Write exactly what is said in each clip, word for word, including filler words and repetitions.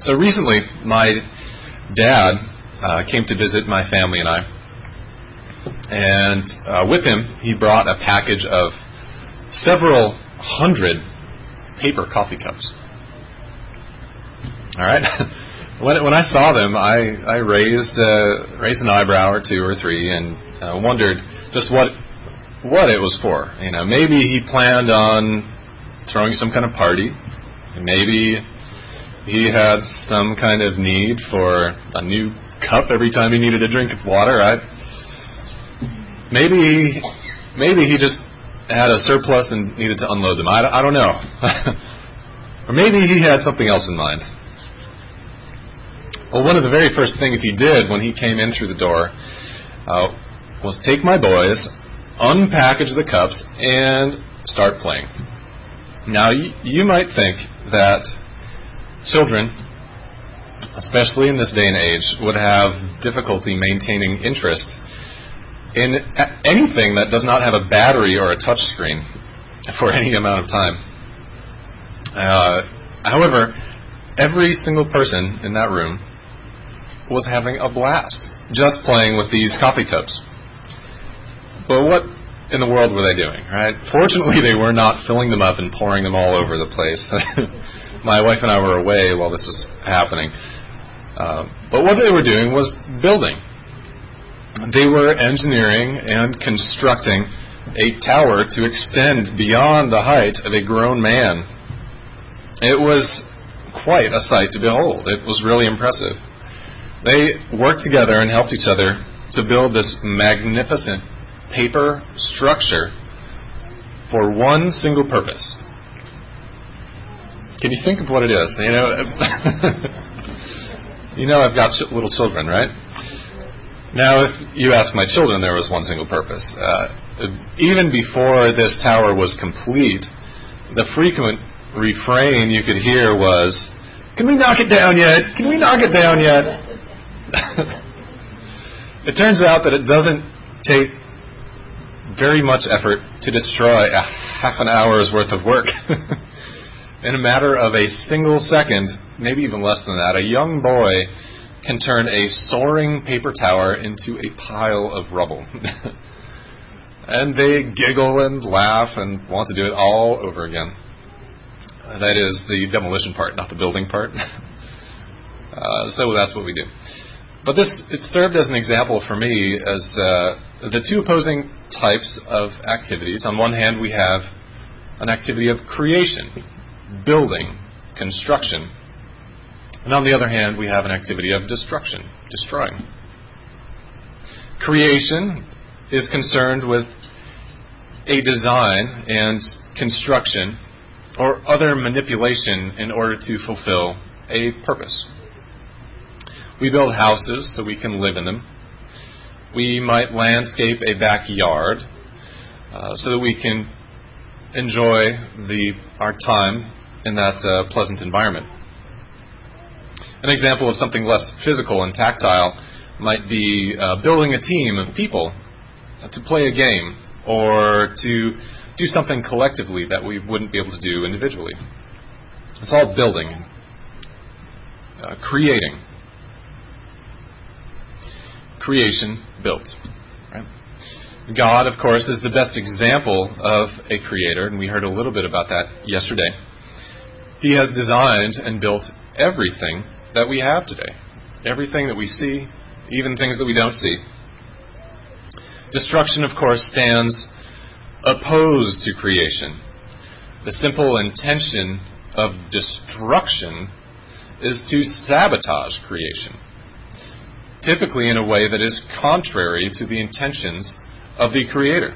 So recently, my dad uh, came to visit my family and I, and uh, with him, he brought a package of several hundred paper coffee cups. All right. when when I saw them, I I raised uh, raised an eyebrow or two or three and uh, wondered just what what it was for. You know, maybe he planned on throwing some kind of party. Maybe he had some kind of need for a new cup every time he needed a drink of water. I, maybe maybe he just had a surplus and needed to unload them. I, I don't know. Or maybe he had something else in mind. Well, one of the very first things he did when he came in through the door uh, was take my boys, unpackage the cups, and start playing. Now, you, you might think that children, especially in this day and age, would have difficulty maintaining interest in anything that does not have a battery or a touch screen for any amount of time. Uh, however, every single person in that room was having a blast just playing with these coffee cups. But what in the world were they doing, right? Fortunately, they were not filling them up and pouring them all over the place. My wife and I were away while this was happening. Uh, but what they were doing was building. They were engineering and constructing a tower to extend beyond the height of a grown man. It was quite a sight to behold. It was really impressive. They worked together and helped each other to build this magnificent paper structure for one single purpose. Can you think of what it is? You know, you know I've got ch- little children, right? Now, if you ask my children, there was one single purpose. Uh, even before this tower was complete, the frequent refrain you could hear was, "Can we knock it down yet? Can we knock it down yet?" It turns out that it doesn't take very much effort to destroy a half an hour's worth of work. In a matter of a single second, maybe even less than that, a young boy can turn a soaring paper tower into a pile of rubble. And they giggle and laugh and want to do it all over again. That is the demolition part, not the building part. uh, so that's what we do. But this, it served as an example for me as uh, the two opposing types of activities. On one hand, we have an activity of creation, building, construction. And on the other hand, we have an activity of destruction, destroying. Creation is concerned with a design and construction or other manipulation in order to fulfill a purpose. We build houses so we can live in them. We might landscape a backyard uh, so that we can enjoy the our time in that uh, pleasant environment. An example of something less physical and tactile might be uh, building a team of people to play a game or to do something collectively that we wouldn't be able to do individually. It's all building, uh, creating. Creation, built. Right? God, of course, is the best example of a creator, and we heard a little bit about that yesterday. He has designed and built everything that we have today. Everything that we see, even things that we don't see. Destruction, of course, stands opposed to creation. The simple intention of destruction is to sabotage creation, typically in a way that is contrary to the intentions of the Creator.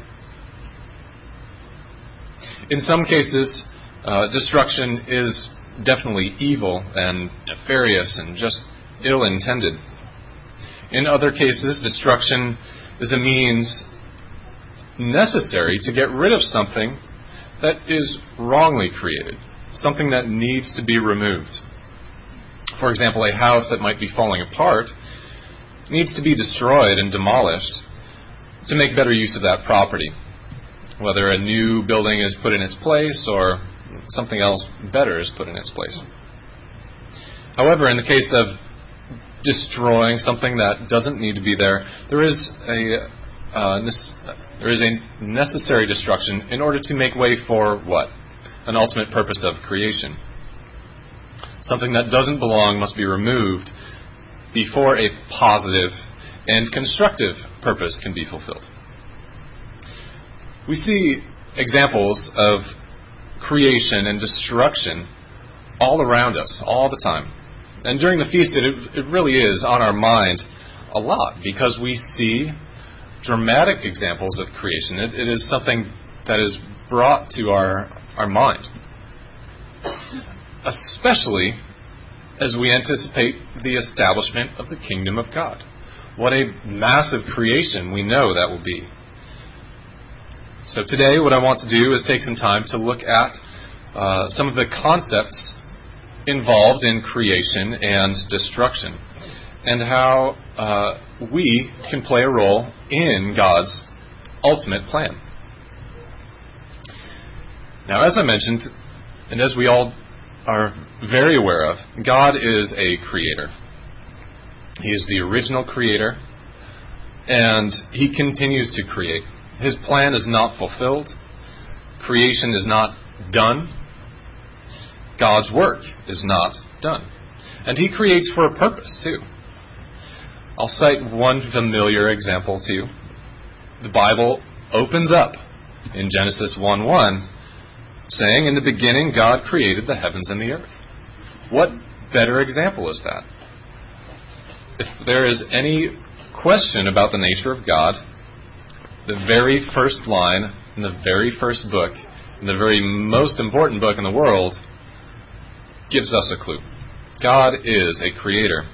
In some cases, uh, destruction is definitely evil and nefarious and just ill-intended. In other cases, destruction is a means necessary to get rid of something that is wrongly created, something that needs to be removed. For example, a house that might be falling apart needs to be destroyed and demolished to make better use of that property, whether a new building is put in its place or something else better is put in its place. However, in the case of destroying something that doesn't need to be there, there is a uh, there is a necessary destruction in order to make way for what? An ultimate purpose of creation. Something that doesn't belong must be removed before a positive and constructive purpose can be fulfilled. We see examples of creation and destruction all around us, all the time. And during the feast, it, it really is on our mind a lot, because we see dramatic examples of creation. It, it is something that is brought to our, our mind, especially as we anticipate the establishment of the kingdom of God. What a massive creation we know that will be. So today what I want to do is take some time to look at uh, some of the concepts involved in creation and destruction, and how uh, we can play a role in God's ultimate plan. Now, as I mentioned, and as we all are very aware of, God is a creator. He is the original creator, and He continues to create. His plan is not fulfilled. Creation is not done. God's work is not done. And He creates for a purpose, too. I'll cite one familiar example to you. The Bible opens up in Genesis one one, saying, "In the beginning God created the heavens and the earth." What better example is that? If there is any question about the nature of God, the very first line in the very first book, in the very most important book in the world, gives us a clue. God is a creator.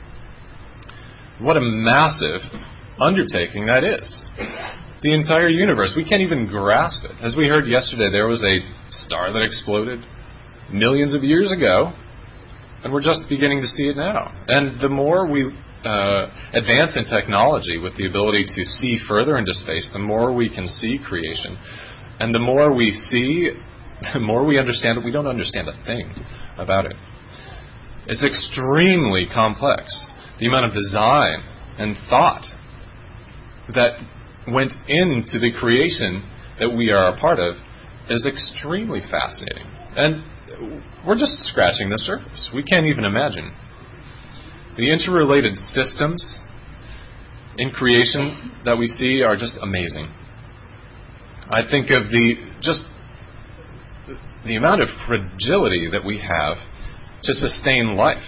What a massive undertaking that is. The entire universe, we can't even grasp it. As we heard yesterday, there was a star that exploded millions of years ago, and we're just beginning to see it now. And the more we uh, advance in technology with the ability to see further into space, the more we can see creation. And the more we see, the more we understand it. We don't understand a thing about it. It's extremely complex. The amount of design and thought that went into the creation that we are a part of is extremely fascinating. And we're just scratching the surface. We can't even imagine. The interrelated systems in creation that we see are just amazing. I think of the just the amount of fragility that we have to sustain life.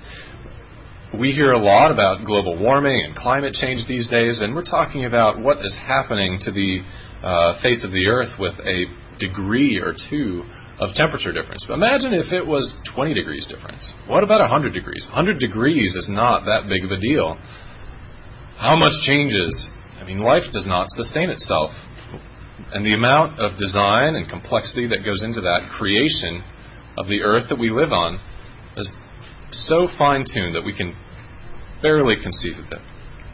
We hear a lot about global warming and climate change these days, and we're talking about what is happening to the uh, face of the earth with a degree or two of temperature difference. But imagine if it was twenty degrees difference. What about one hundred degrees? one hundred degrees is not that big of a deal. How much changes? I mean, life does not sustain itself. And the amount of design and complexity that goes into that creation of the earth that we live on is so fine-tuned that we can barely conceive of it.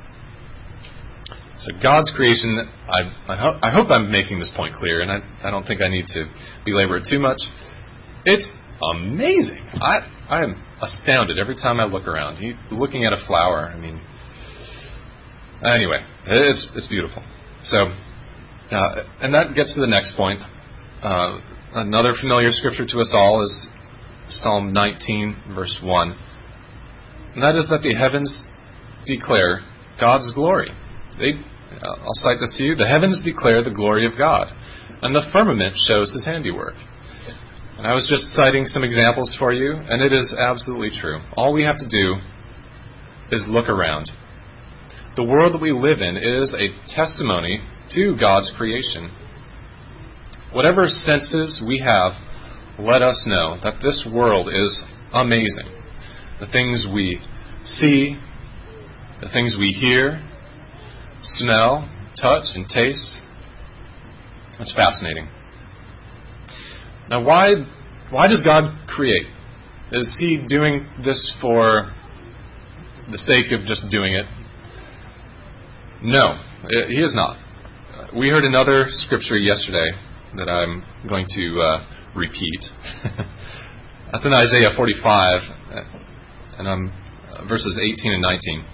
So God's creation, I, I, ho- I hope I'm making this point clear, and I, I don't think I need to belabor it too much. It's amazing. I, I am astounded every time I look around. You, looking at a flower, I mean, anyway, it's it's beautiful. So, uh, and that gets to the next point. Uh, another familiar scripture to us all is Psalm nineteen, verse one. And that is that the heavens declare God's glory. They, I'll cite this to you. The heavens declare the glory of God, and the firmament shows His handiwork. And I was just citing some examples for you, and it is absolutely true. All we have to do is look around. The world that we live in is a testimony to God's creation. Whatever senses we have, let us know that this world is amazing. The things we see, the things we hear, smell, touch, and taste. It's fascinating. Now, why why does God create? Is He doing this for the sake of just doing it? No, He is not. We heard another scripture yesterday that I'm going to uh, repeat. That's in Isaiah forty-five. and um, verses eighteen and nineteen.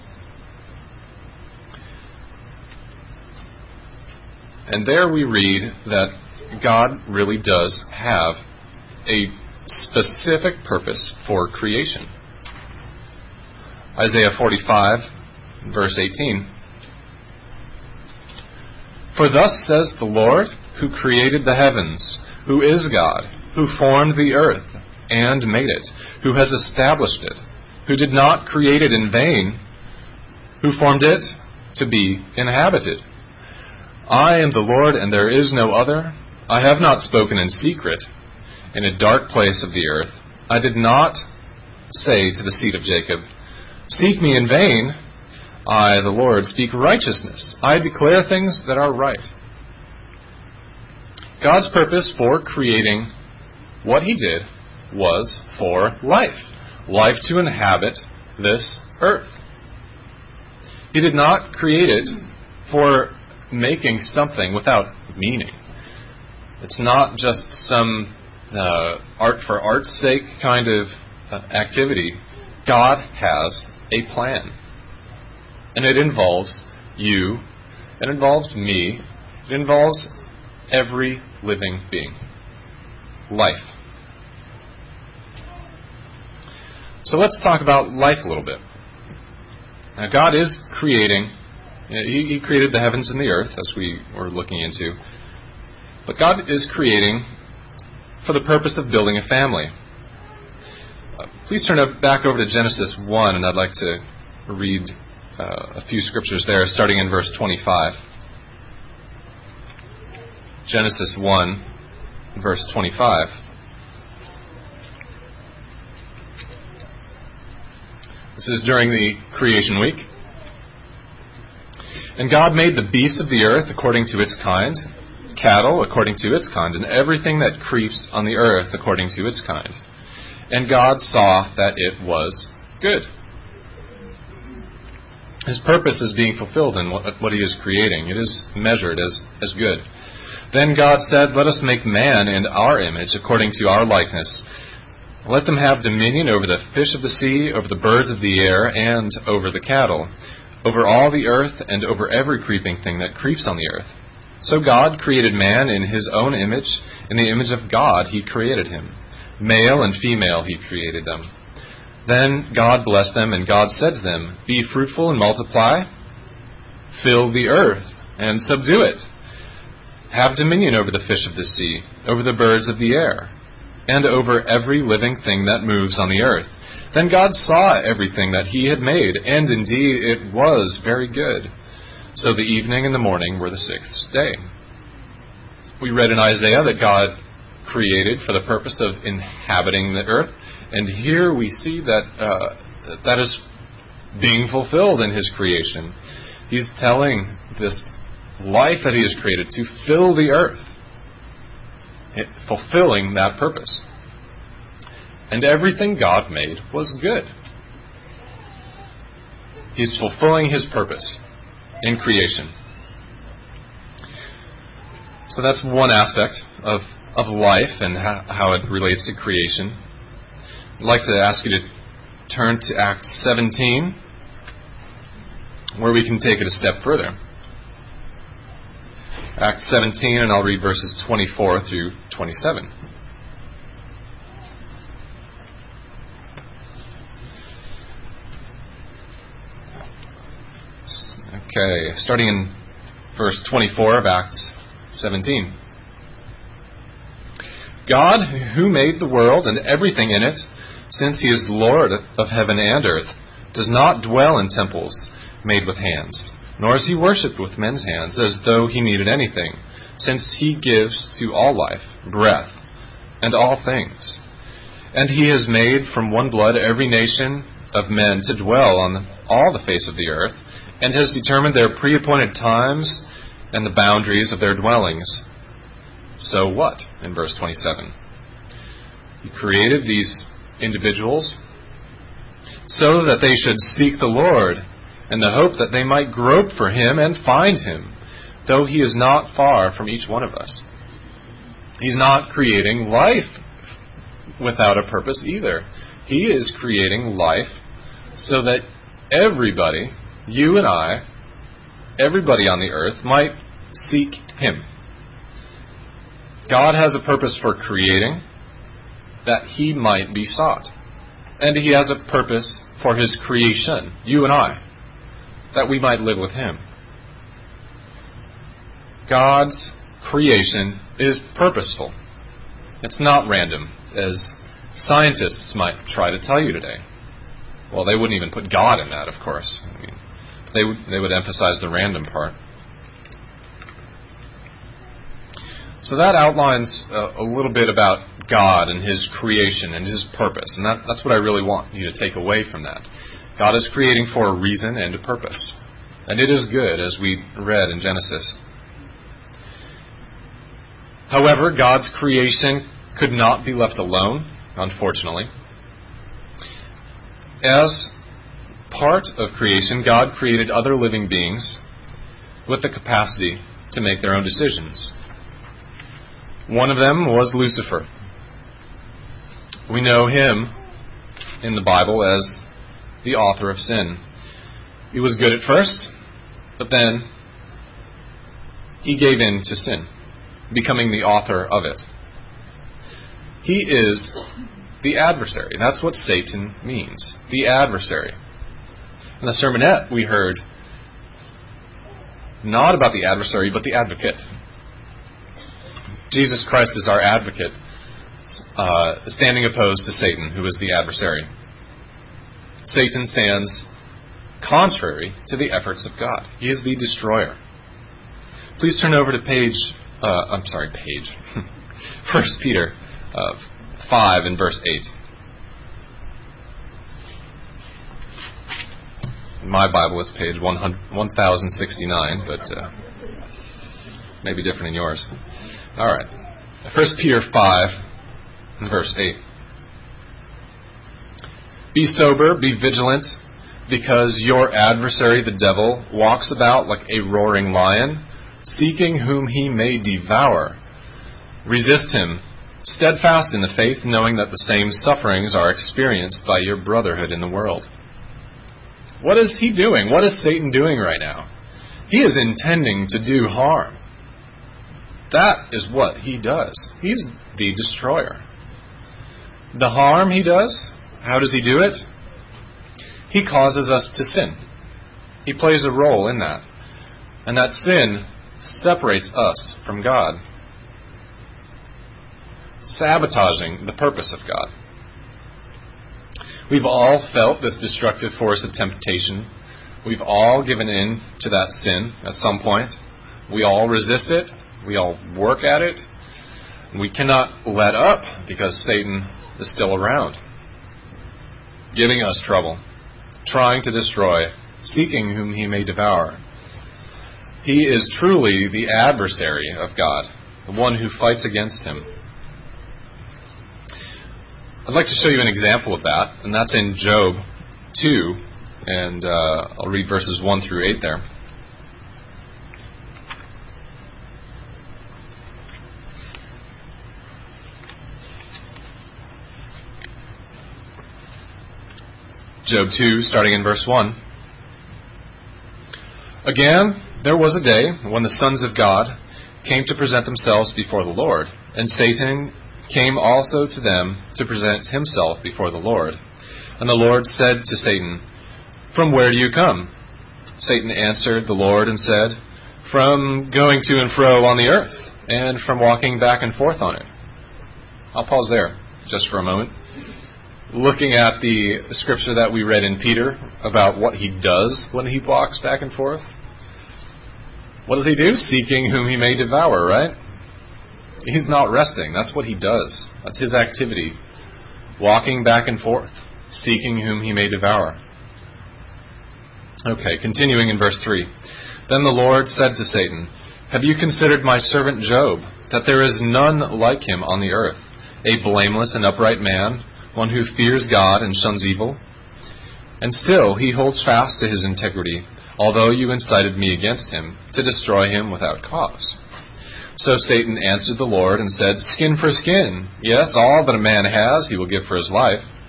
And there we read that God really does have a specific purpose for creation. Isaiah forty-five, verse eighteen. For thus says the Lord, who created the heavens, who is God, who formed the earth and made it, who has established it, who did not create it in vain, who formed it to be inhabited. I am the Lord, and there is no other. I have not spoken in secret, in a dark place of the earth. I did not say to the seed of Jacob, seek me in vain. I, the Lord, speak righteousness. I declare things that are right. God's purpose for creating what He did was for life. Life to inhabit this earth. He did not create it for making something without meaning. It's not just some uh, art for art's sake kind of uh, activity. God has a plan. And it involves you, it involves me, it involves every living being. Life. So let's talk about life a little bit. Now God is creating, He, he created the heavens and the earth, as we were looking into. But God is creating for the purpose of building a family. Uh, please turn up back over to Genesis one, and I'd like to read uh, a few scriptures there, starting in verse twenty-five. Genesis one, verse twenty-five. This is during the creation week. And God made the beasts of the earth according to its kind, cattle according to its kind, and everything that creeps on the earth according to its kind. And God saw that it was good. His purpose is being fulfilled in what, what He is creating. It is measured as, as good. Then God said, let us make man in our image, according to our likeness. Let them have dominion over the fish of the sea, over the birds of the air, and over the cattle, over all the earth, and over every creeping thing that creeps on the earth. So God created man in His own image. In the image of God He created him. Male and female He created them. Then God blessed them, and God said to them, be fruitful and multiply, fill the earth, and subdue it. Have dominion over the fish of the sea, over the birds of the air, and over every living thing that moves on the earth. Then God saw everything that He had made, and indeed it was very good. So the evening and the morning were the sixth day. We read in Isaiah that God created for the purpose of inhabiting the earth, and here we see that uh, that is being fulfilled in His creation. He's telling this life that He has created to fill the earth, fulfilling that purpose. And everything God made was good. He's fulfilling His purpose in creation. So that's one aspect of, of life and how, how it relates to creation. I'd like to ask you to turn to Acts seventeen, where we can take it a step further. Acts seventeen, and I'll read verses twenty-four through twenty-seven. Okay, starting in verse twenty-four of Acts seventeen. God, who made the world and everything in it, since He is Lord of heaven and earth, does not dwell in temples made with hands, nor is He worshipped with men's hands as though He needed anything, since He gives to all life, breath, and all things. And He has made from one blood every nation of men to dwell on all the face of the earth, and has determined their pre-appointed times and the boundaries of their dwellings. So what? In verse twenty-seven. He created these individuals so that they should seek the Lord, in the hope that they might grope for Him and find Him, though He is not far from each one of us. He's not creating life without a purpose either. He is creating life so that everybody, you and I, everybody on the earth, might seek Him. God has a purpose for creating, that He might be sought. And He has a purpose for His creation, you and I, that we might live with Him. God's creation is purposeful. It's not random, as scientists might try to tell you today. Well, they wouldn't even put God in that, of course. I mean, they would, they would emphasize the random part. So that outlines a, a little bit about God and His creation and His purpose. And that, that's what I really want you to take away from that. God is creating for a reason and a purpose. And it is good, as we read in Genesis. However, God's creation could not be left alone, unfortunately. As part of creation, God created other living beings with the capacity to make their own decisions. One of them was Lucifer. We know him in the Bible as the author of sin. He was good at first, but then he gave in to sin, becoming the author of it. He is the adversary. That's what Satan means, the adversary. In the sermonette, we heard not about the adversary, but the advocate. Jesus Christ is our advocate, uh, standing opposed to Satan, who is the adversary. Satan stands contrary to the efforts of God. He is the destroyer. Please turn over to page, uh, I'm sorry, page, First Peter uh, five and verse eight. In my Bible, it's page one thousand sixty-nine, but uh, maybe different in yours. All right. First Peter five and verse eight. Be sober, be vigilant, because your adversary, the devil, walks about like a roaring lion, seeking whom he may devour. Resist him, steadfast in the faith, knowing that the same sufferings are experienced by your brotherhood in the world. What is he doing? What is Satan doing right now? He is intending to do harm. That is what he does. He's the destroyer. The harm he does, how does he do it? He causes us to sin. He plays a role in that. And that sin separates us from God, sabotaging the purpose of God. We've all felt this destructive force of temptation. We've all given in to that sin at some point. We all resist it. We all work at it. We cannot let up because Satan is still around, giving us trouble, trying to destroy, seeking whom he may devour. He is truly the adversary of God, the one who fights against him. I'd like to show you an example of that, and that's in Job two, and uh, I'll read verses one through eight there. Job two, starting in verse one. Again, there was a day when the sons of God came to present themselves before the Lord, and Satan came also to them to present himself before the Lord. And the Lord said to Satan, "From where do you come?" Satan answered the Lord and said, "From going to and fro on the earth, and from walking back and forth on it." I'll pause there just for a moment. Looking at the scripture that we read in Peter about what he does when he walks back and forth. What does he do? Seeking whom he may devour, right? He's not resting. That's what he does. That's his activity. Walking back and forth, seeking whom he may devour. Okay, continuing in verse three. Then the Lord said to Satan, "Have you considered my servant Job, that there is none like him on the earth, a blameless and upright man, one who fears God and shuns evil? And still he holds fast to his integrity, although you incited me against him, to destroy him without cause." So Satan answered the Lord and said, "Skin for skin. Yes, all that a man has he will give for his life.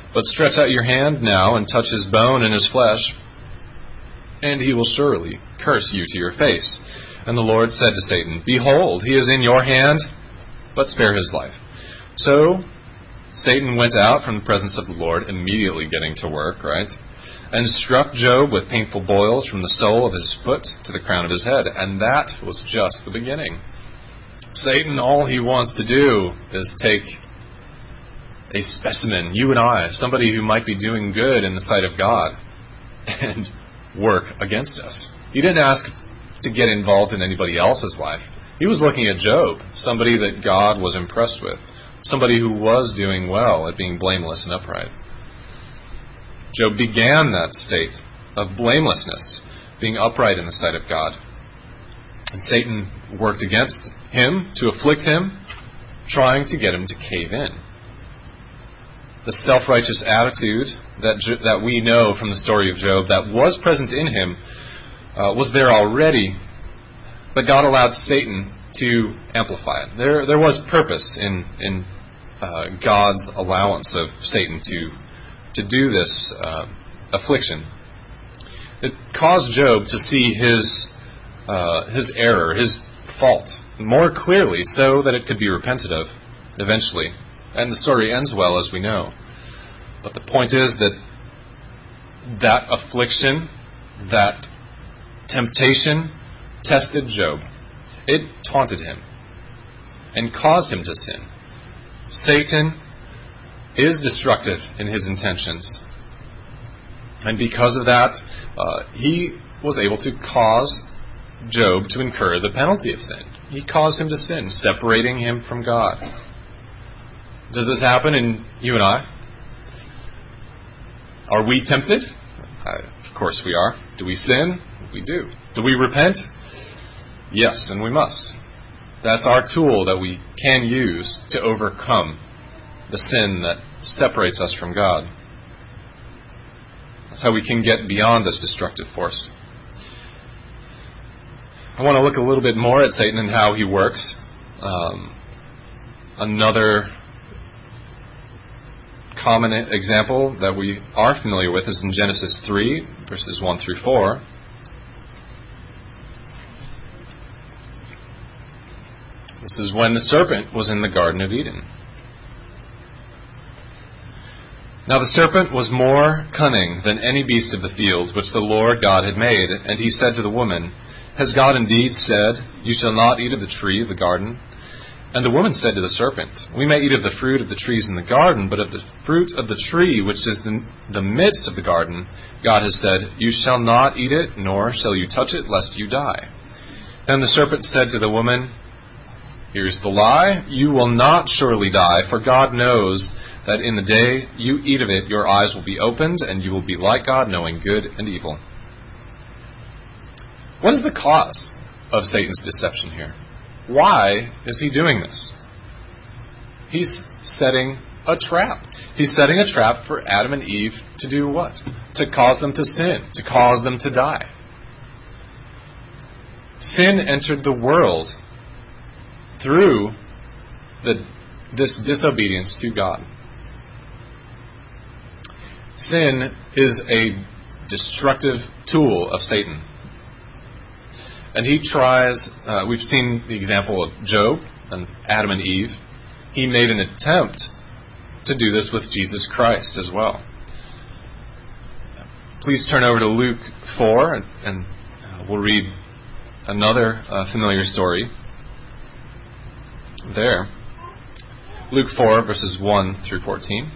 But stretch out your hand now and touch his bone and his flesh, and he will surely curse you to your face. And the Lord said to Satan, Behold, he is in your hand, but spare his life. So Satan went out from the presence of the Lord, immediately getting to work, right? And struck Job with painful boils from the sole of his foot to the crown of his head. And that was just the beginning. Satan, all he wants to do is take a specimen, you and I, somebody who might be doing good in the sight of God, and work against us. He didn't ask to get involved in anybody else's life. He was looking at Job, somebody that God was impressed with, somebody who was doing well at being blameless and upright. Job began that state of blamelessness, being upright in the sight of God. And Satan worked against him to afflict him, trying to get him to cave in. The self-righteous attitude that that we know from the story of Job that was present in him uh, was there already, but God allowed Satan to amplify it. There, there was purpose in in uh, God's allowance of Satan to to do this uh, affliction. It caused Job to see his uh, his error, his fault, more clearly, so that it could be repented of eventually. And the story ends well, as we know. But the point is that that affliction, that temptation, tested Job. It taunted him and caused him to sin. Satan is destructive in his intentions. And because of that, uh, he was able to cause Job to incur the penalty of sin. He caused him to sin, separating him from God. Does this happen in you and I? Are we tempted? Uh, of course we are. Do we sin? We do. Do we repent? Yes, and we must. That's our tool that we can use to overcome the sin that separates us from God. That's how we can get beyond this destructive force. I want to look a little bit more at Satan and how he works. Um, another common example that we are familiar with is in Genesis three, verses one through four. This is when the serpent was in the Garden of Eden. Now the serpent was more cunning than any beast of the field which the Lord God had made. And he said to the woman, Has God indeed said, You shall not eat of the tree of the garden? And the woman said to the serpent, We may eat of the fruit of the trees in the garden, but of the fruit of the tree which is in the midst of the garden, God has said, You shall not eat it, nor shall you touch it, lest you die. Then the serpent said to the woman, Here's the lie, you will not surely die, for God knows that in the day you eat of it, your eyes will be opened, and you will be like God, knowing good and evil. What is the cause of Satan's deception here? Why is he doing this? He's setting a trap. He's setting a trap for Adam and Eve to do what? To cause them to sin, to cause them to die. Sin entered the world through the, this disobedience to God. Sin is a destructive tool of Satan. And he tries, uh, we've seen the example of Job and Adam and Eve. He made an attempt to do this with Jesus Christ as well. Please turn over to Luke four, and, and uh, we'll read another uh, familiar story there. Luke four, verses one through fourteen.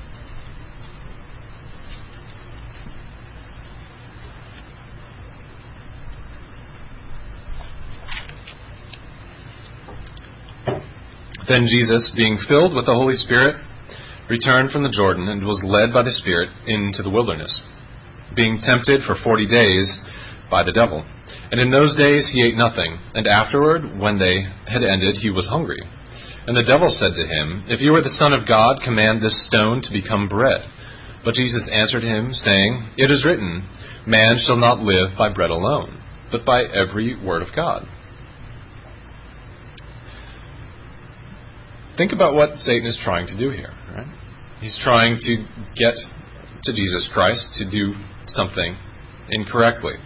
Then Jesus, being filled with the Holy Spirit, returned from the Jordan and was led by the Spirit into the wilderness, being tempted for forty days by the devil. And in those days he ate nothing, and afterward, when they had ended, he was hungry. And the devil said to him, If you are the Son of God, command this stone to become bread. But Jesus answered him, saying, It is written, Man shall not live by bread alone, but by every word of God. Think about what Satan is trying to do here. Right? He's trying to get to Jesus Christ to do something incorrectly.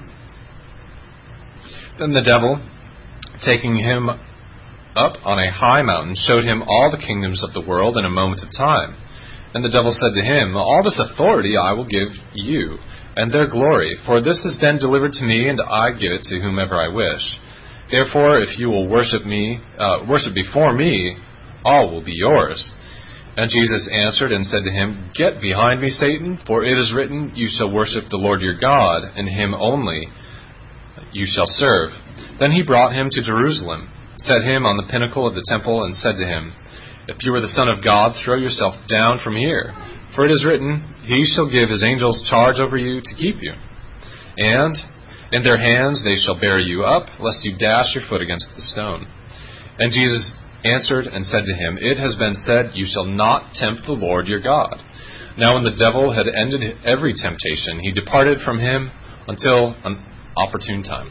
Then the devil, taking him up on a high mountain, showed him all the kingdoms of the world in a moment of time. And the devil said to him, "All this authority I will give you, and their glory, for this has been delivered to me, and I give it to whomever I wish. Therefore, if you will worship me, uh, worship before me, all will be yours." And Jesus answered and said to him, "Get behind me, Satan, for it is written, you shall worship the Lord your God, and him only you shall serve." Then he brought him to Jerusalem, set him on the pinnacle of the temple, and said to him, "If you are the Son of God, throw yourself down from here. For it is written, he shall give his angels charge over you to keep you. And in their hands they shall bear you up, lest you dash your foot against the stone." And Jesus answered and said to him, "It has been said, you shall not tempt the Lord your God." Now when the devil had ended every temptation, he departed from him until an opportune time.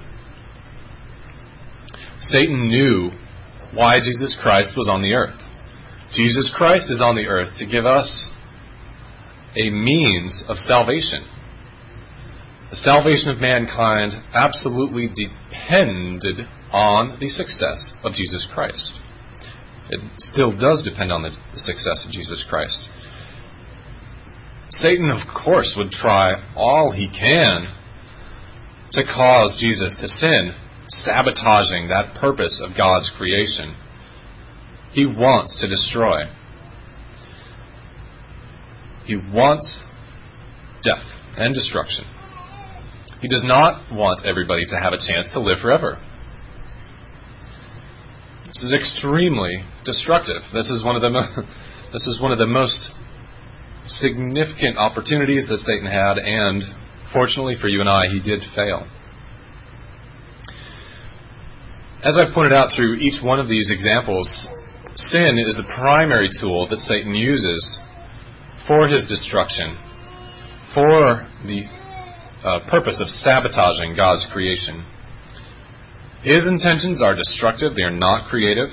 Satan knew why Jesus Christ was on the earth. Jesus Christ is on the earth to give us a means of salvation. The salvation of mankind absolutely depended on the success of Jesus Christ. It still does depend on the success of Jesus Christ. Satan, of course, would try all he can to cause Jesus to sin, sabotaging that purpose of God's creation. He wants to destroy. He wants death and destruction. He does not want everybody to have a chance to live forever. This is extremely destructive. This is one of the mo- this is one of the most significant opportunities that Satan had, and fortunately for you and I, he did fail. As I pointed out through each one of these examples, sin is the primary tool that Satan uses for his destruction, for the uh, purpose of sabotaging God's creation. His intentions are destructive, they are not creative,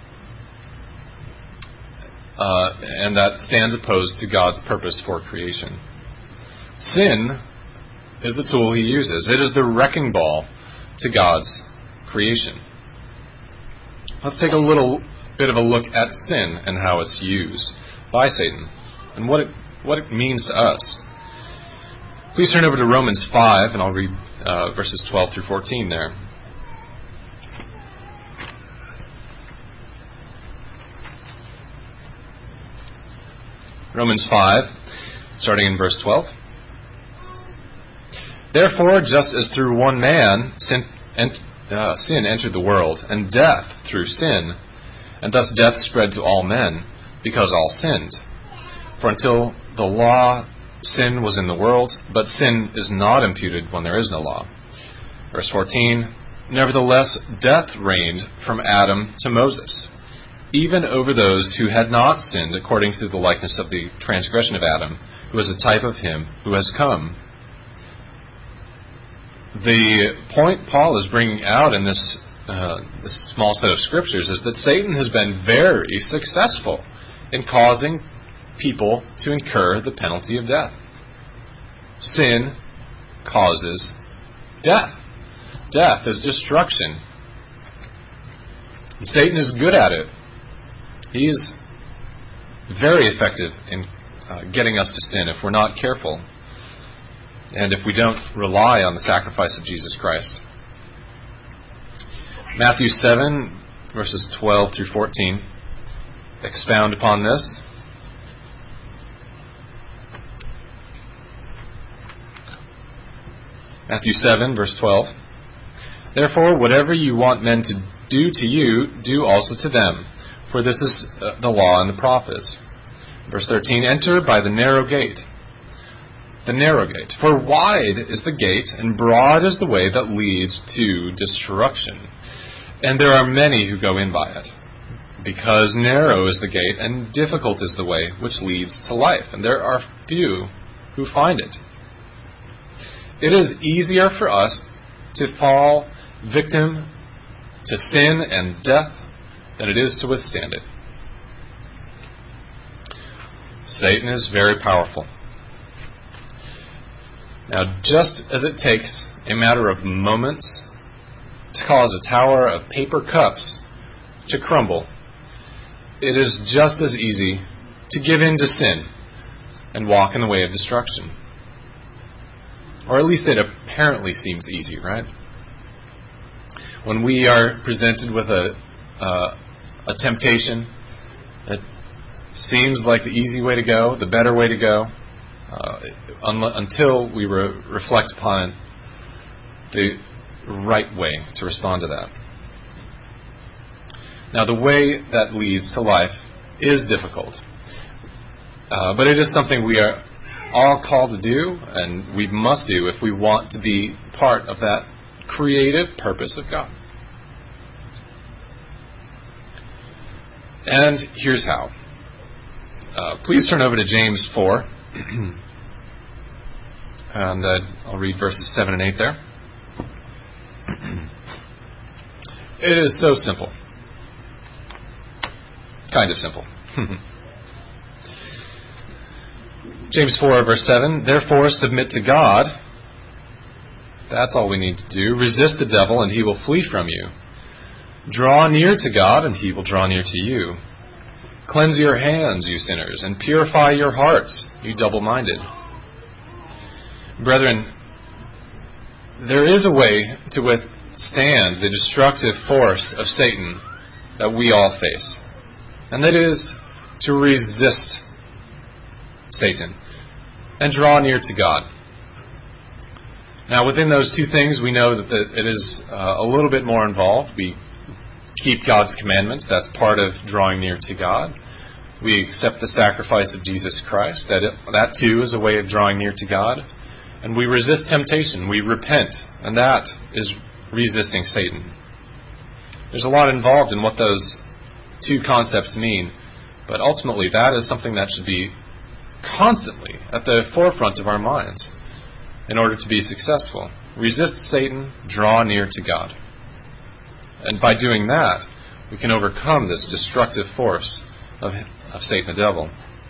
uh, and that stands opposed to God's purpose for creation. Sin is the tool he uses. It is the wrecking ball to God's creation. Let's take a little bit of a look at sin and how it's used by Satan and what it, what it means to us. Please turn over to Romans five, and I'll read uh, verses twelve through fourteen there. Romans five, starting in verse twelve. "Therefore, just as through one man sin, ent, uh, sin entered the world, and death through sin, and thus death spread to all men, because all sinned. For until the law, sin was in the world, but sin is not imputed when there is no law." Verse fourteen, "Nevertheless, death reigned from Adam to Moses, even over those who had not sinned according to the likeness of the transgression of Adam, who is a type of him who has come." The point Paul is bringing out in this, uh, this small set of scriptures is that Satan has been very successful in causing people to incur the penalty of death. Sin causes death. Death is destruction. And Satan is good at it. He is very effective in uh, getting us to sin if we're not careful, and if we don't rely on the sacrifice of Jesus Christ. Matthew seven, verses twelve through fourteen, expound upon this. Matthew seven, verse twelve. "Therefore, whatever you want men to do to you, do also to them. For this is uh, the law and the prophets." Verse thirteen, "Enter by the narrow gate. The narrow gate. For wide is the gate, and broad is the way that leads to destruction. And there are many who go in by it. Because narrow is the gate, and difficult is the way which leads to life. And there are few who find it." It is easier for us to fall victim to sin and death than it is to withstand it. Satan is very powerful. Now, just as it takes a matter of moments to cause a tower of paper cups to crumble, it is just as easy to give in to sin and walk in the way of destruction. Or at least it apparently seems easy, right? When we are presented with a uh, a temptation that seems like the easy way to go, the better way to go, uh, un- until we re- reflect upon the right way to respond to that. Now, the way that leads to life is difficult, uh, but it is something we are all called to do, and we must do if we want to be part of that creative purpose of God. And here's how. Uh, please turn over to James four, and uh, I'll read verses seven and eight there. It is so simple. Kind of simple. James four, verse seven, therefore submit to God. That's all we need to do. Resist the devil, and he will flee from you. Draw near to God, and he will draw near to you. Cleanse your hands, you sinners, and purify your hearts, you double-minded. Brethren, there is a way to withstand the destructive force of Satan that we all face, and that is to resist Satan and draw near to God. Now, within those two things, we know that the, it is uh, a little bit more involved. We keep God's commandments. That's part of drawing near to God. We accept the sacrifice of Jesus Christ. That, it, that too is a way of drawing near to God. And we resist temptation. We repent. And that is resisting Satan. There's a lot involved in what those two concepts mean. But ultimately, that is something that should be constantly at the forefront of our minds in order to be successful. Resist Satan, draw near to God. And by doing that, we can overcome this destructive force of, of Satan the devil.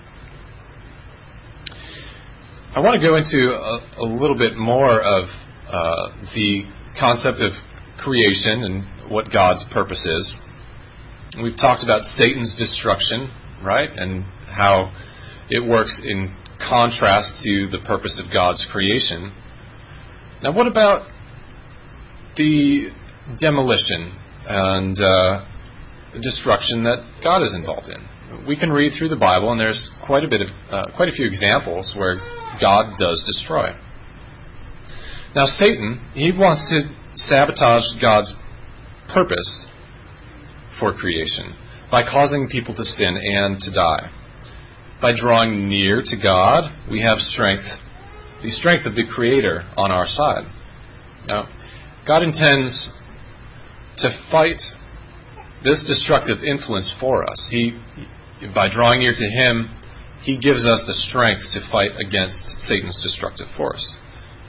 I want to go into a, a little bit more of uh, the concept of creation and what God's purpose is. We've talked about Satan's destruction, right, and how it works in contrast to the purpose of God's creation. Now, what about the demolition and uh, destruction that God is involved in? We can read through the Bible, and there's quite a bit of, uh, quite a few examples where God does destroy. Now, Satan, he wants to sabotage God's purpose for creation by causing people to sin and to die. By drawing near to God, we have strength, the strength of the Creator on our side. Now, God intends to fight this destructive influence for us. He, by drawing near to Him, He gives us the strength to fight against Satan's destructive force.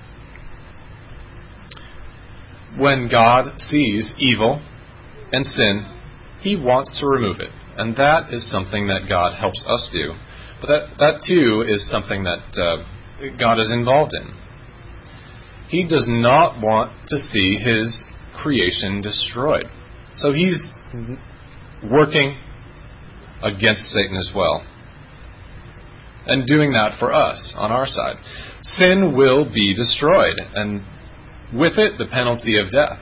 When God sees evil and sin, He wants to remove it. And that is something that God helps us do. But that, that too is something that uh, God is involved in. He does not want to see His creation destroyed. So He's working against Satan as well. And doing that for us on our side. Sin will be destroyed, and with it, the penalty of death.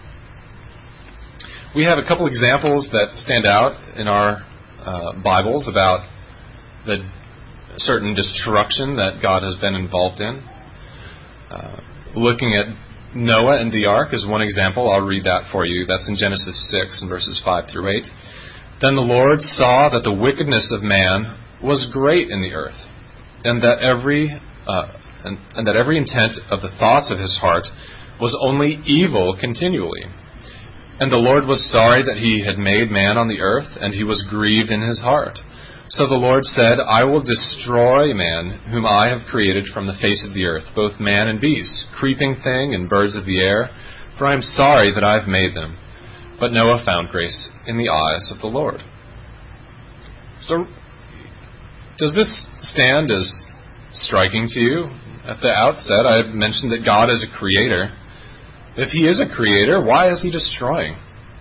We have a couple examples that stand out in our uh, Bibles about the certain destruction that God has been involved in. Uh, looking at Noah and the ark is one example. I'll read that for you. That's in Genesis six and verses five through eight. Then the Lord saw that the wickedness of man was great in the earth, and that every uh, and, and that every intent of the thoughts of his heart was only evil continually. And the Lord was sorry that He had made man on the earth, and He was grieved in His heart. So the Lord said, I will destroy man, whom I have created from the face of the earth, both man and beast, creeping thing and birds of the air, for I am sorry that I have made them. But Noah found grace in the eyes of the Lord. So Does this stand as striking to you? At the outset, I mentioned that God is a creator. If he is a creator, why is he destroying?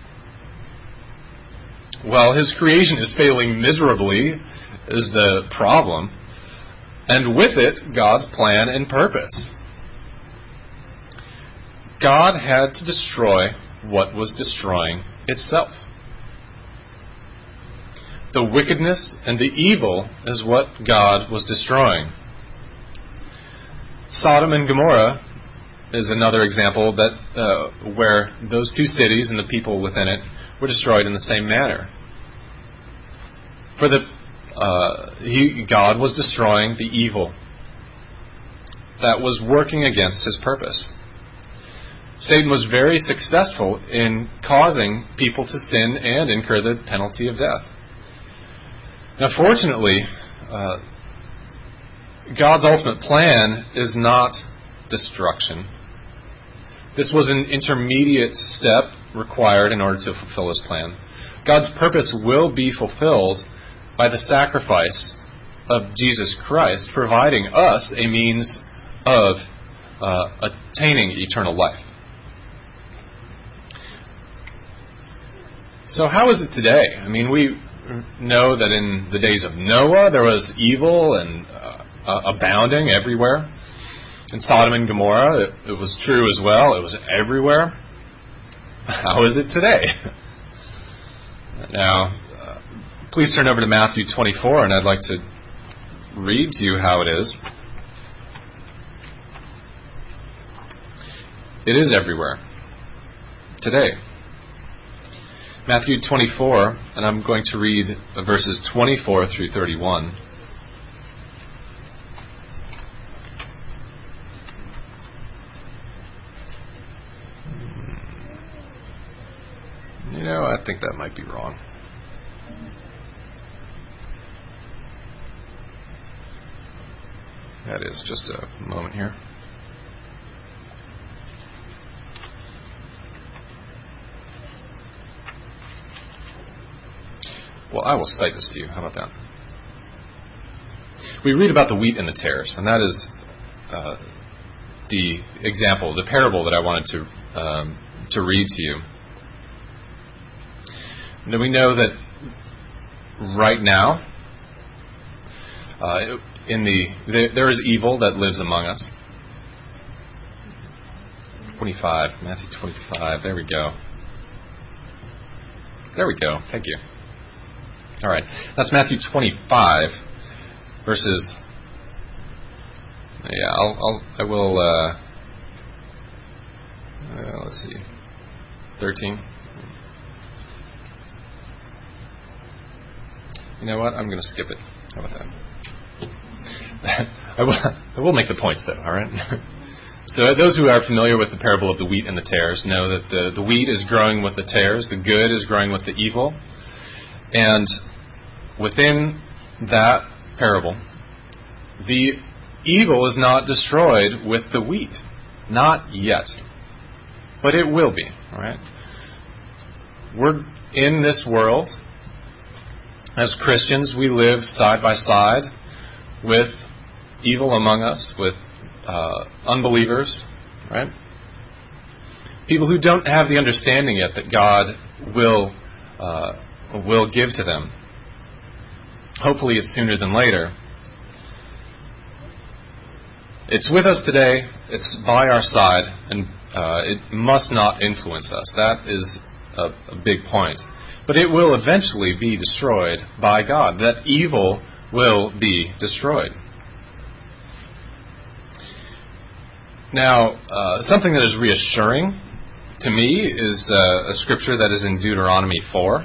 Well, his creation is failing miserably, is the problem. And with it, God's plan and purpose. God had to destroy what was destroying itself. The wickedness and the evil is what God was destroying. Sodom and Gomorrah is another example that uh, where those two cities and the people within it were destroyed in the same manner. For the uh, he, God was destroying the evil that was working against his purpose. Satan was very successful in causing people to sin and incur the penalty of death. Now, fortunately, uh, God's ultimate plan is not destruction. This was an intermediate step required in order to fulfill his plan. God's purpose will be fulfilled by the sacrifice of Jesus Christ, providing us a means of uh, attaining eternal life. So how is it today? I mean, we know that in the days of Noah, there was evil and uh, abounding everywhere. In Sodom and Gomorrah, it, it was true as well. It was everywhere. How is it today? Now, uh, please turn over to Matthew twenty-four, and I'd like to read to you how it is. It is everywhere today. Matthew twenty-four, and I'm going to read verses twenty-four through thirty-one. You know, I think that might be wrong. That is just a moment here. Well, I will cite this to you. How about that? We read about the wheat and the tares, and that is uh, the example, the parable that I wanted to um, to read to you. Now, we know that right now, uh, in the there, there is evil that lives among us. twenty-five, Matthew twenty-five. There we go. There we go. Thank you. All right, that's Matthew twenty-five, verses. Yeah, I'll, I'll I will. Uh, uh, let's see, thirteen. You know what? I'm going to skip it. How about that? I will. I will make the points, though. All right. So, those who are familiar with the parable of the wheat and the tares know that the the wheat is growing with the tares, the good is growing with the evil, and within that parable, the evil is not destroyed with the wheat. Not yet. But it will be. All right? We're in this world. As Christians, we live side by side with evil among us, with uh, unbelievers, right? People who don't have the understanding yet that God will uh, will give to them. Hopefully it's sooner than later. It's with us today, it's by our side, and uh, it must not influence us. That is a, a big point. But it will eventually be destroyed by God. That evil will be destroyed. Now, uh, something that is reassuring to me is uh, a scripture that is in Deuteronomy four.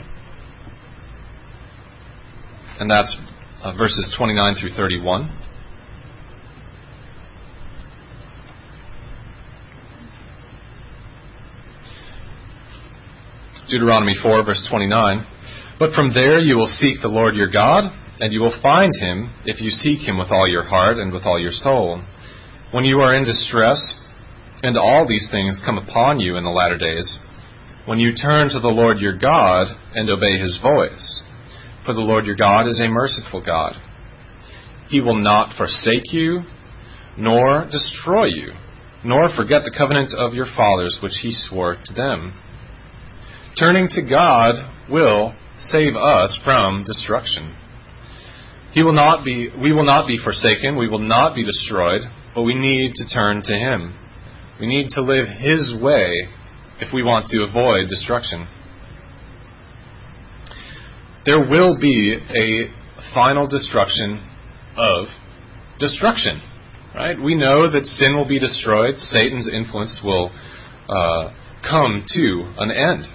And that's uh, verses twenty-nine through thirty-one. Deuteronomy four, verse twenty-nine. But from there you will seek the Lord your God, and you will find him if you seek him with all your heart and with all your soul. When you are in distress, and all these things come upon you in the latter days, when you turn to the Lord your God and obey his voice. For the Lord your God is a merciful God. He will not forsake you, nor destroy you, nor forget the covenant of your fathers which he swore to them. Turning to God will save us from destruction. He will not be, we will not be forsaken, we will not be destroyed, but we need to turn to Him. We need to live His way if we want to avoid destruction. There will be a final destruction of destruction. Right? We know that sin will be destroyed. Satan's influence will uh, come to an end.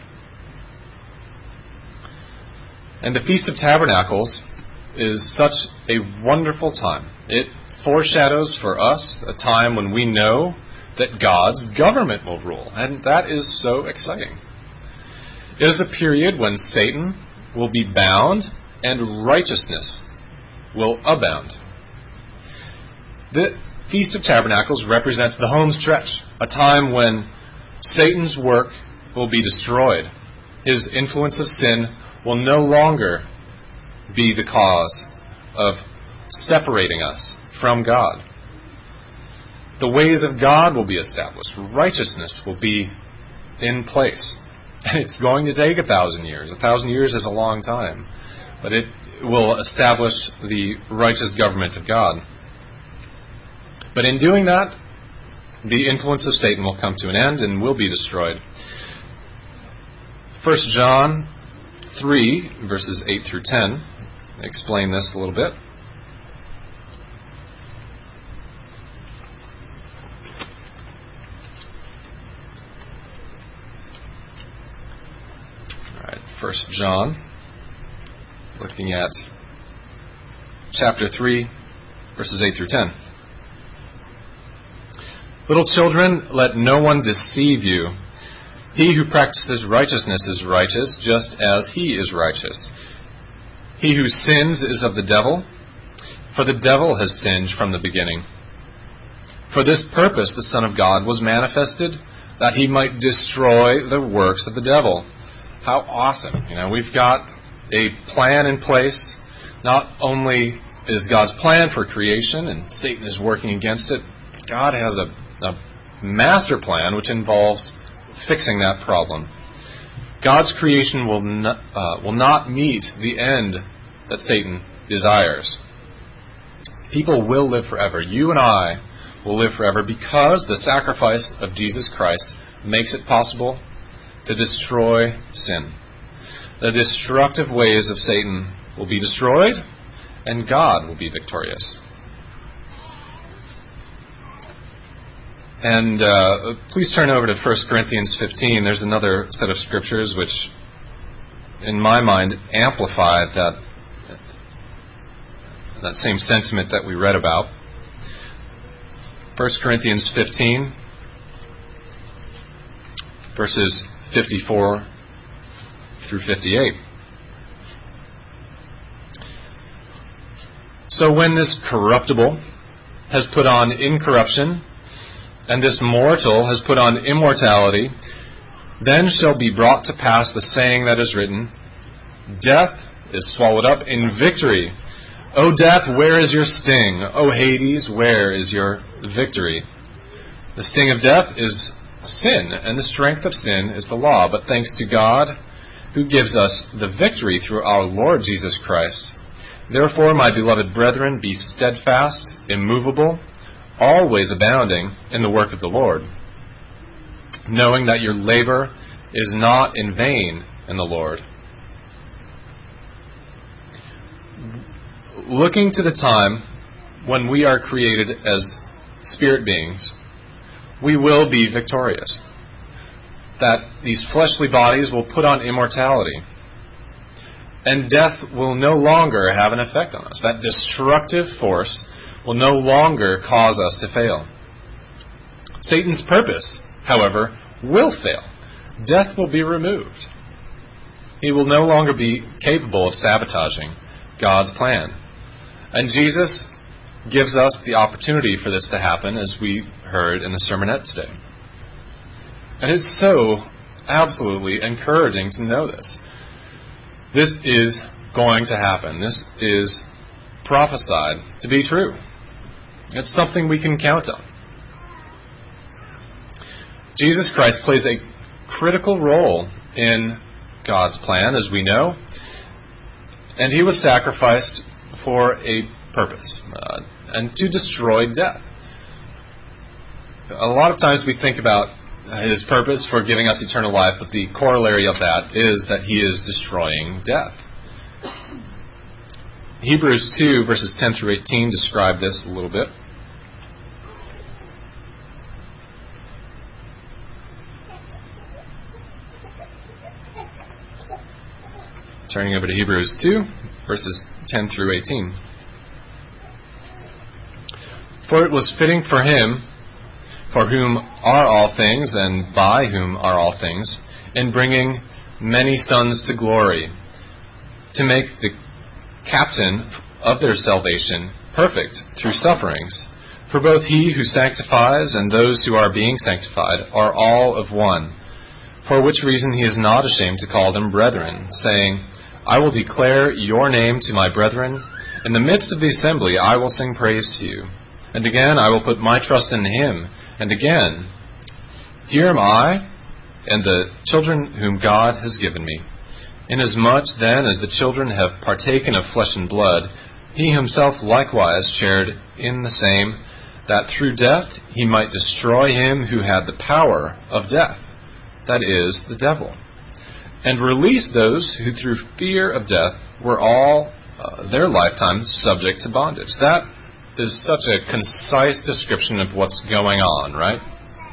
And the Feast of Tabernacles is such a wonderful time. It foreshadows for us a time when we know that God's government will rule. And that is so exciting. It is a period when Satan will be bound and righteousness will abound. The Feast of Tabernacles represents the home stretch, a time when Satan's work will be destroyed. His influence of sin will no longer be the cause of separating us from God. The ways of God will be established. Righteousness will be in place. And it's going to take a thousand years. A thousand years is a long time. But it will establish the righteous government of God. But in doing that, the influence of Satan will come to an end and will be destroyed. First John three, verses eight through ten, explain this a little bit. All right, First John, looking at chapter three, verses eight through ten. Little children, let no one deceive you. He who practices righteousness is righteous, just as he is righteous. He who sins is of the devil, for the devil has sinned from the beginning. For this purpose the Son of God was manifested, that he might destroy the works of the devil. How awesome. You know, we've got a plan in place. Not only is God's plan for creation, and Satan is working against it, God has a a master plan which involves fixing that problem. God's creation will not, uh, will not meet the end that Satan desires. People will live forever. You and I will live forever because the sacrifice of Jesus Christ makes it possible to destroy sin. The destructive ways of Satan will be destroyed, and God will be victorious. And uh, please turn over to First Corinthians fifteen. There's another set of scriptures which, in my mind, amplify that, that same sentiment that we read about. First Corinthians fifteen, verses fifty-four through fifty-eight. So when this corruptible has put on incorruption, and this mortal has put on immortality, then shall be brought to pass the saying that is written, Death is swallowed up in victory. O death, where is your sting? O Hades, where is your victory? The sting of death is sin, and the strength of sin is the law. But thanks to God, who gives us the victory through our Lord Jesus Christ. Therefore, my beloved brethren, be steadfast, immovable, always abounding in the work of the Lord, knowing that your labor is not in vain in the Lord. Looking to the time when we are created as spirit beings, we will be victorious. That these fleshly bodies will put on immortality, and death will no longer have an effect on us. That destructive force will no longer cause us to fail. Satan's purpose, however, will fail. Death will be removed. He will no longer be capable of sabotaging God's plan. And Jesus gives us the opportunity for this to happen, as we heard in the sermonette today. And it's so absolutely encouraging to know this. This is going to happen. This is prophesied to be true. It's something we can count on. Jesus Christ plays a critical role in God's plan, as we know, and he was sacrificed for a purpose, uh, and to destroy death. A lot of times we think about his purpose for giving us eternal life, but the corollary of that is that he is destroying death. Hebrews two, verses ten through eighteen describe this a little bit. Turning over to Hebrews two, verses ten through eighteen. For it was fitting for him, for whom are all things, and by whom are all things, in bringing many sons to glory, to make the captain of their salvation perfect through sufferings. For both he who sanctifies and those who are being sanctified are all of one, for which reason he is not ashamed to call them brethren, saying, I will declare your name to my brethren. In the midst of the assembly I will sing praise to you. And again I will put my trust in him. And again, here am I and the children whom God has given me. Inasmuch then as the children have partaken of flesh and blood, he himself likewise shared in the same, that through death he might destroy him who had the power of death, that is, the devil, and release those who through fear of death were all uh, their lifetime subject to bondage. That is such a concise description of what's going on, right?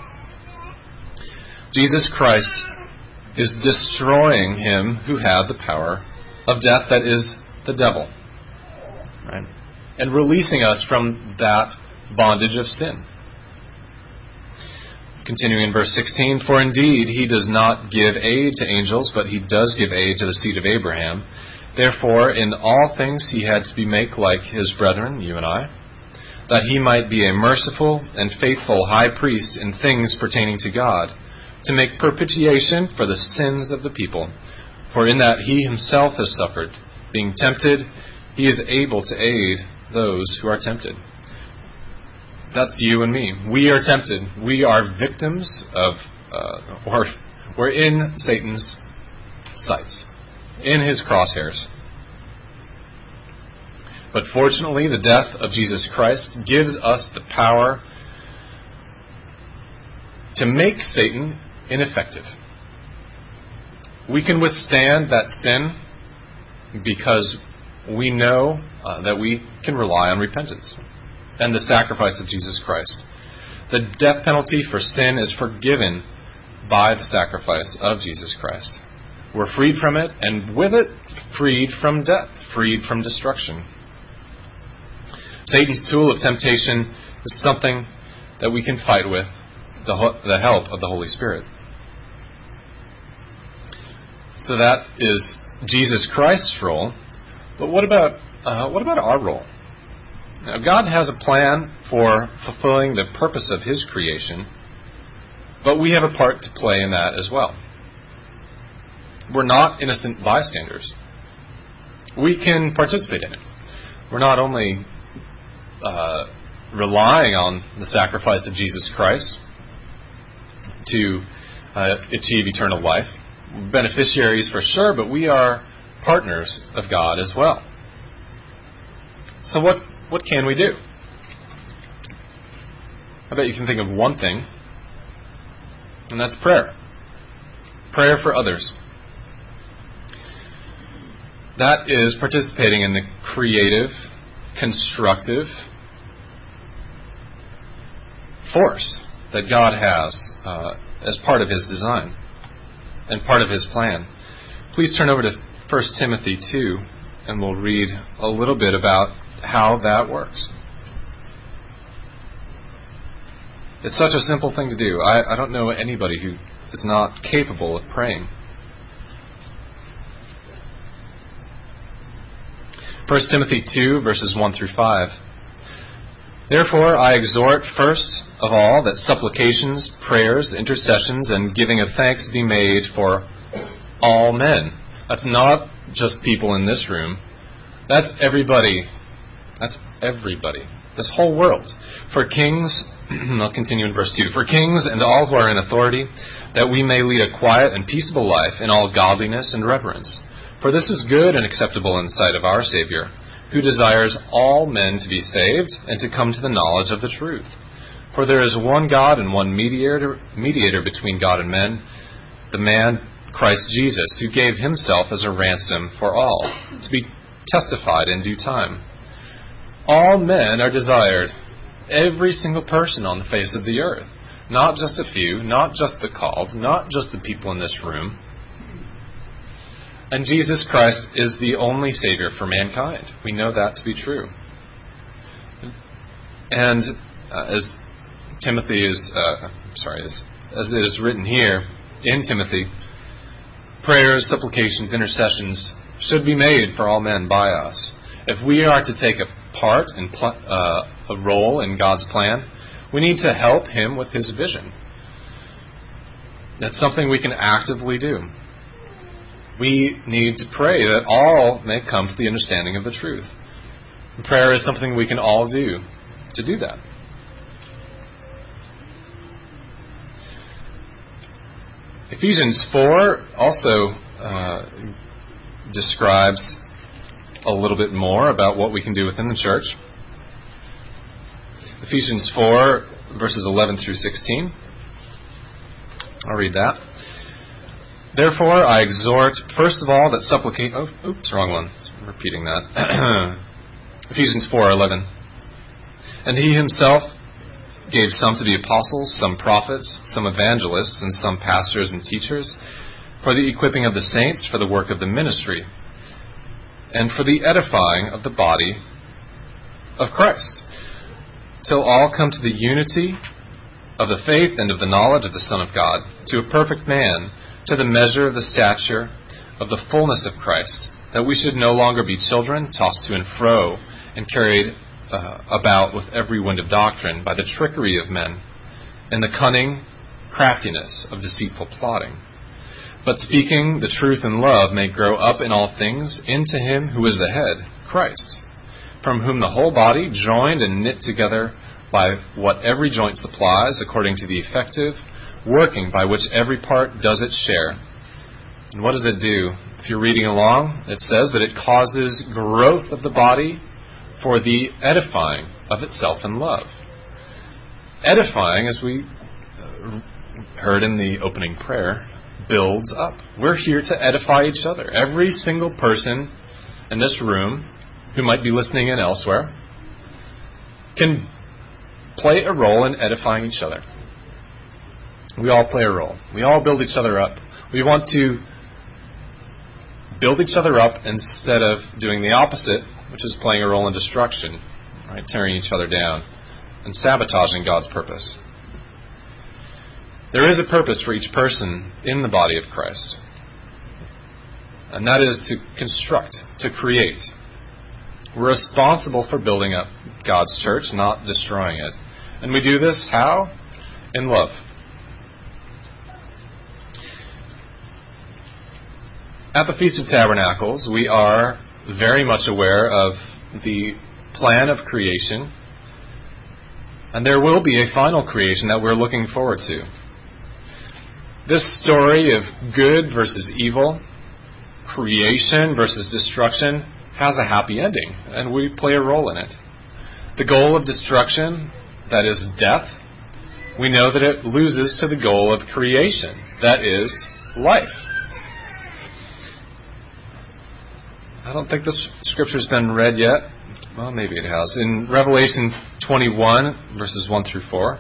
Jesus Christ is destroying him who had the power of death, that is, the devil, right? And releasing us from that bondage of sin. Continuing in verse sixteen, for indeed he does not give aid to angels, but he does give aid to the seed of Abraham. Therefore, in all things he had to be made like his brethren, you and I, that he might be a merciful and faithful high priest in things pertaining to God, to make propitiation for the sins of the people. For in that he himself has suffered, being tempted, he is able to aid those who are tempted. That's you and me. We are tempted. We are victims of, uh, or we're in Satan's sights, in his crosshairs. But fortunately, the death of Jesus Christ gives us the power to make Satan ineffective. We can withstand that sin because we know uh, that we can rely on repentance and the sacrifice of Jesus Christ. The death penalty for sin is forgiven by the sacrifice of Jesus Christ. We're freed from it, and with it, freed from death, freed from destruction. Satan's tool of temptation is something that we can fight with the, the help of the Holy Spirit. So that is Jesus Christ's role. But what about uh, what about our role? Now, God has a plan for fulfilling the purpose of his creation, but we have a part to play in that as well. We're not innocent bystanders. We can participate in it. We're not only uh, relying on the sacrifice of Jesus Christ to uh, achieve eternal life, beneficiaries for sure, but we are partners of God as well. So what what can we do? I bet you can think of one thing, and that's prayer. Prayer for others. That is participating in the creative, constructive force that God has uh, as part of his design and part of his plan. Please turn over to First Timothy two, and we'll read a little bit about how that works. It's such a simple thing to do. I, I don't know anybody who is not capable of praying. First Timothy two, verses one through five. Therefore I exhort first of all that supplications, prayers, intercessions, and giving of thanks be made for all men. That's not just people in this room. That's everybody That's everybody. This whole world. For kings, I'll continue in verse two, for kings and all who are in authority, that we may lead a quiet and peaceable life in all godliness and reverence. For this is good and acceptable in the sight of our Savior, who desires all men to be saved and to come to the knowledge of the truth. For there is one God and one mediator, mediator between God and men, the man Christ Jesus, who gave himself as a ransom for all, to be testified in due time. All men are desired, every single person on the face of the earth, not just a few, not just the called, not just the people in this room. And Jesus Christ is the only Savior for mankind. We know that to be true. And uh, as Timothy is, uh, sorry, as, as it is written here in Timothy, prayers, supplications, intercessions should be made for all men by us. If we are to take a part and pl- uh, a role in God's plan, we need to help Him with His vision. That's something we can actively do. We need to pray that all may come to the understanding of the truth. And prayer is something we can all do to do that. Ephesians four also uh, describes a little bit more about what we can do within the church. Ephesians four, verses eleven through sixteen. I'll read that. Therefore, I exhort, first of all, that supplicate... Oh, oops, wrong one. I'm repeating that. Ephesians four eleven. And He Himself gave some to be apostles, some prophets, some evangelists, and some pastors and teachers, for the equipping of the saints, for the work of the ministry, and for the edifying of the body of Christ, till all come to the unity of the faith and of the knowledge of the Son of God, to a perfect man, to the measure of the stature of the fullness of Christ, that we should no longer be children, tossed to and fro, and carried uh, about with every wind of doctrine, by the trickery of men, and the cunning craftiness of deceitful plotting. But speaking the truth in love may grow up in all things into Him who is the head, Christ, from whom the whole body, joined and knit together by what every joint supplies, according to the effective working by which every part does its share. And what does it do? If you're reading along, it says that it causes growth of the body for the edifying of itself in love. Edifying, as we heard in the opening prayer, builds up. We're here to edify each other. Every single person in this room who might be listening in elsewhere can play a role in edifying each other. We all play a role. We all build each other up. We want to build each other up instead of doing the opposite, which is playing a role in destruction, right? Tearing each other down and sabotaging God's purpose. There is a purpose for each person in the body of Christ, and that is to construct, to create. We're responsible for building up God's church, not destroying it. And we do this how? In love. At the Feast of Tabernacles, we are very much aware of the plan of creation, and there will be a final creation that we're looking forward to. This story of good versus evil, creation versus destruction, has a happy ending, and we play a role in it. The goal of destruction, that is death, we know that it loses to the goal of creation, that is life. I don't think this scripture's been read yet. Well, maybe it has. In Revelation twenty-one, verses one through four.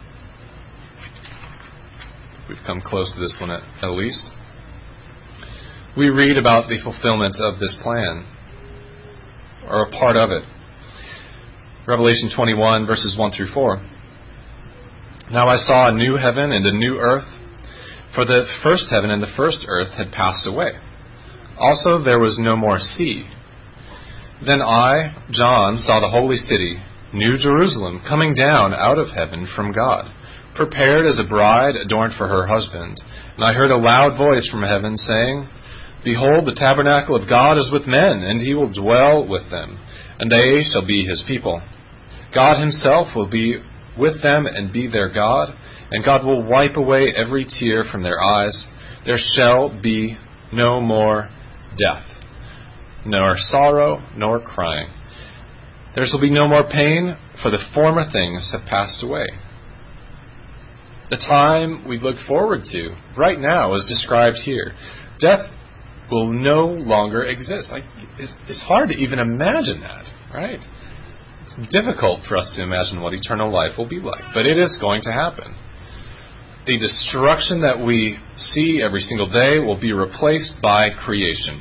We've come close to this one at, at least. We read about the fulfillment of this plan, or a part of it. Revelation twenty-one, verses one through four. Now I saw a new heaven and a new earth, for the first heaven and the first earth had passed away. Also there was no more sea. Then I, John, saw the holy city, New Jerusalem, coming down out of heaven from God, prepared as a bride adorned for her husband. And I heard a loud voice from heaven saying, Behold, the tabernacle of God is with men, and he will dwell with them, and they shall be his people. God himself will be with them and be their God, and God will wipe away every tear from their eyes. There shall be no more death, nor sorrow, nor crying. There shall be no more pain, for the former things have passed away. The time we look forward to right now is described here. Death will no longer exist. Like, it's, it's hard to even imagine that, right? It's difficult for us to imagine what eternal life will be like, but it is going to happen. The destruction that we see every single day will be replaced by creation.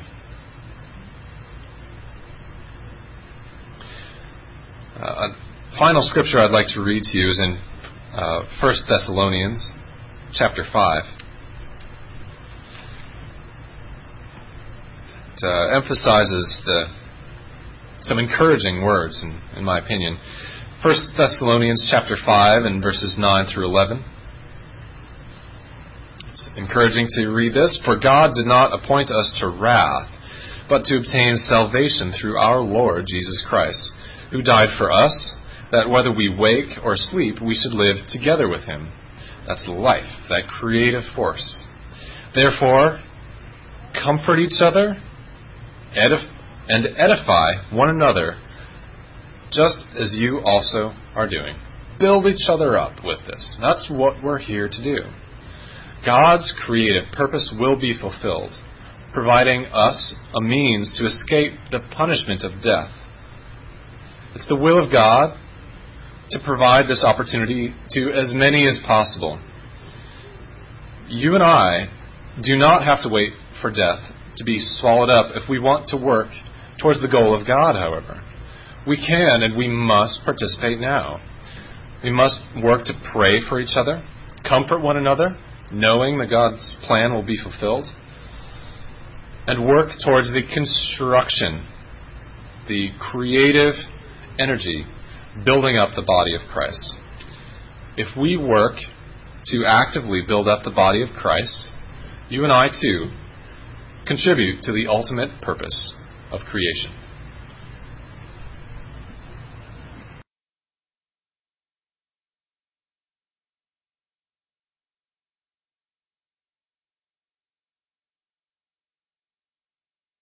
Uh, a final scripture I'd like to read to you is in uh, First Thessalonians chapter five. It uh, emphasizes the, some encouraging words, in, in my opinion. First Thessalonians chapter five and verses nine through eleven. It's encouraging to read this. For God did not appoint us to wrath, but to obtain salvation through our Lord Jesus Christ, who died for us, that whether we wake or sleep, we should live together with him. That's life, that creative force. Therefore, comfort each other edif- and edify one another, just as you also are doing. Build each other up with this. That's what we're here to do. God's creative purpose will be fulfilled, providing us a means to escape the punishment of death. It's the will of God to provide this opportunity to as many as possible. You and I do not have to wait for death to be swallowed up if we want to work towards the goal of God, however. We can and we must participate now. We must work to pray for each other, comfort one another, knowing that God's plan will be fulfilled, and work towards the construction, the creative energy, building up the body of Christ. If we work to actively build up the body of Christ, you and I too contribute to the ultimate purpose of creation.